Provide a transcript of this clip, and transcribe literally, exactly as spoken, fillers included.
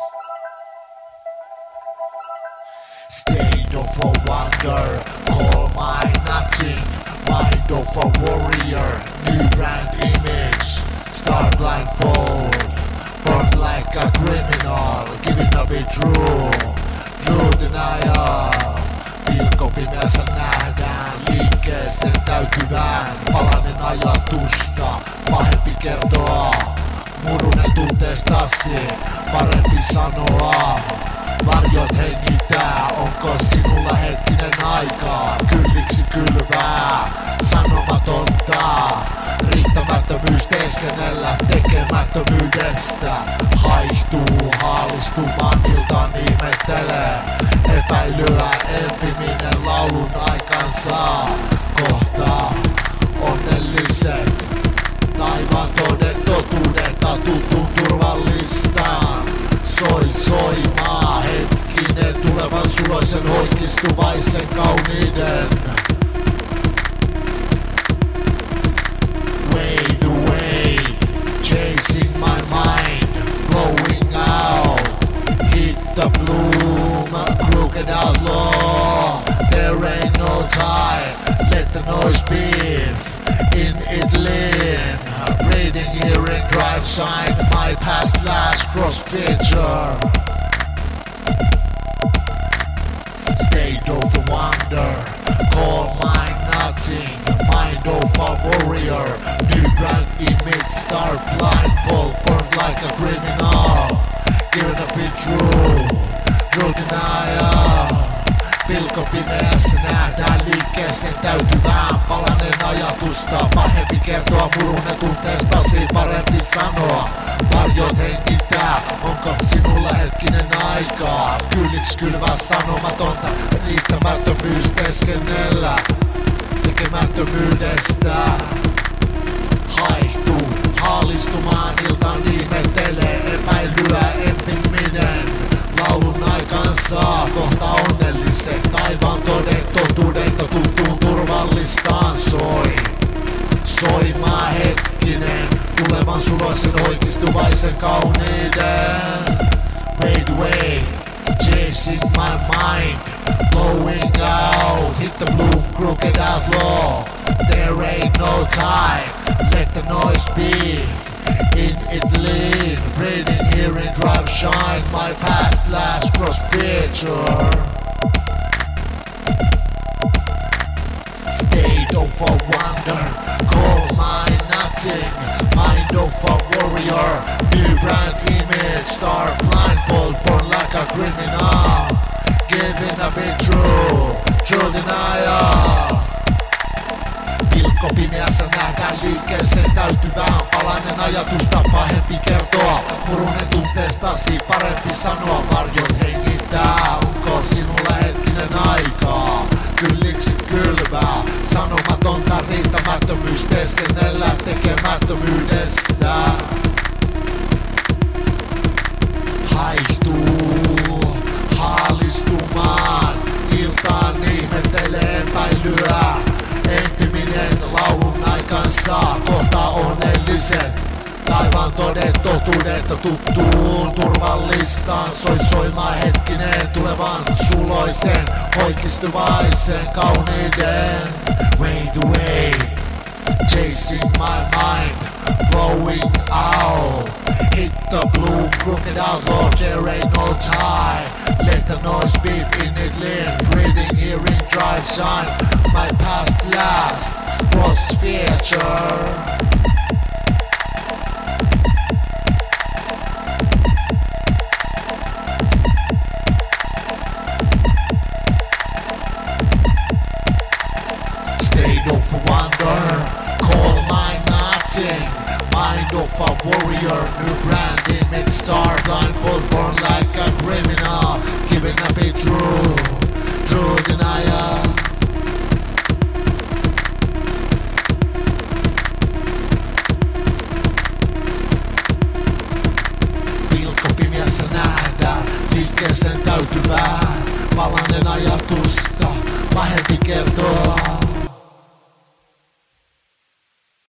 State of a wonder, call my nothing. Mind of a warrior, new brand image. Start blindfold, burn like a criminal. Giving a bit true, true denial. Pilkko pimeässä nähdään liikkeeseen täytyvään. Palanen ajatusta, pahempi kertoa. Murunen tunteestasi, parempi sanoa. Varjot hengittää, onko sinulla hetkinen aikaa? Kylliksi kylvää, sanomatonta. Riittämättömyys teeskennellä tekemättömyydestä. Haihtuu haalistumaan iltaan ihmettelee. Epäilyä empiminen laulun aikansa. Kohtaa onnelliset. Taivaan toden totuudenta tuttuun turvallistaan. Soi soimaa hetkinen tulevan suloisen hoikistuvaisen kauniiden. Wade away, chasing my mind, blowing out. Hit the bloom, crooked outlaw. There ain't no time, let the noise beef. In it lean, reading, hearing, drive sign. My past last cross feature. State of a wonder, call mine nothing. Mind of a warrior, new brand image. Start blindfold, burn like a criminal. Giving a bit true, true denial. Pilkko pimeässä nähdään liikkeeseen täytyvään. Palanen ajatusta, pahempi kertoa. Murunen tunteestasi, parempi sanoa. Varjot hengittää, onko sinulla hetkinen aikaa? Kylliksi kylvää sanomatonta, riittämättömyys teeskennellä tekemättömyydestä. Haihtuu, haalistumaan iltaan ihmettelee. Epäilyä empiminen, laulun aikansa. Kohta onnelliset, taivaan toden totuudenta tuttuun turvallistaan soi. Soimaa hetkinen, tulevan suloisen hoikistuvaisen kauniiden. Wade away, chasing my mind, blowing out. Hit the blue, crooked outlaw. There ain't no time, let the noise be. In it lean, breathing, hearing, drive, shine. My past last cross feature. State of a wonder, call mine nothing. Mind of a warrior, new brand image. Start blindfold, born like a criminal. Giving a bit true, true denial. Pilkko pimeässä nähdään liikkeeseen täytyvään. Palanen ajatusta, pahempi kertoa. Murunen tunteestasi, parempi sanoa. Varjot hengittää, onko sinulla hetkinen aikaa? Kylliksi kylvää, sanomatonta riittämättömyys teeskennellä tekemättömyydestä. Haihtuu, haalistumaan, iltaan ihmettelee epäilyä. Empiminen laulun aikansa, kohta onnellisen. Taivaan toden totuudenta tuttuun turvallistaan. Soi soimaa hetkinen tulevan suloisen hoikistuvaisen kauniiden. Wade away, chasing my mind, blowing out. Hit the blue, crooked outlaw. There ain't no time, let the noise beep in it lean. Breathing, hearing, drive sign. My past last cross feature. State of a wonder, call mine nothing. Mind of a warrior, new brand image. Star blindfold, born like a criminal. Giving a bit true, true denial. Pilkko pimeässä nähdään liikkeeseen täytyvää. Palanen ajatusta, pahempi kertoa.